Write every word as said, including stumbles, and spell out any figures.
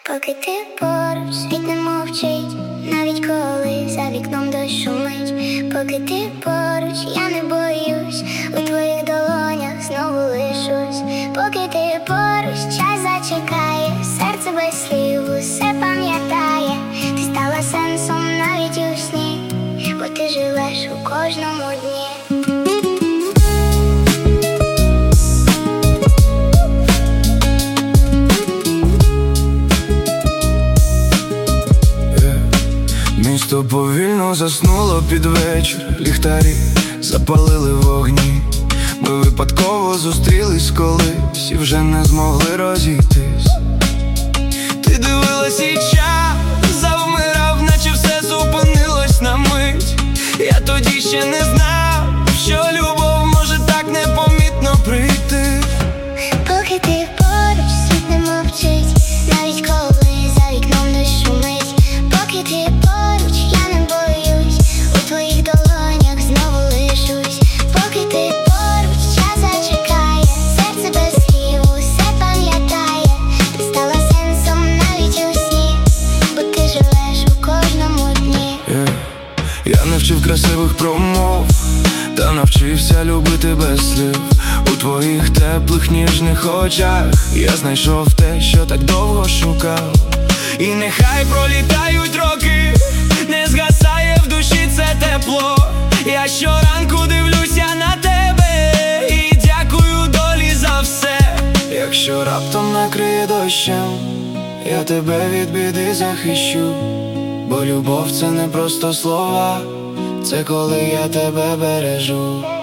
Поки ти поруч, світ не мовчить, навіть коли за вікном дощ шумить. Поки ти поруч, я не боюсь, у твоїх долонях знову лишусь. Поки ти поруч, час зачекає, серце без слів усе пам'ятає. Ти стала сенсом навіть у сні, бо ти живеш у кожному дні. Місто повільно заснуло під вечір, ліхтарі запалили вогні. Ми випадково зустрілись колись і вже не змогли розійтись. Ти дивилась і час завмирав, наче все зупинилось на мить. Я тоді ще не знав, що любов може так непомітно прийти. Поки ти поруч, світ не мовчить, навіть коли за вікном дощ шумить. Поки ти поруч, я не боюсь, у твоїх долонях знову лишусь. Поки ти поруч, час зачекає, серце без слів усе пам'ятає. Ти стала сенсом навіть у сні, бо ти живеш у кожному дні. yeah. Я не вчив красивих промов, та навчився любити без слів. У твоїх теплих ніжних очах я знайшов те, що так довго шукав. І нехай пролітають роки, не згасає в душі це тепло. Я щоранку дивлюся на тебе і дякую долі за все. Якщо раптом накриє дощем, я тебе від біди захищу. Бо любов це не просто слова, це коли я тебе бережу.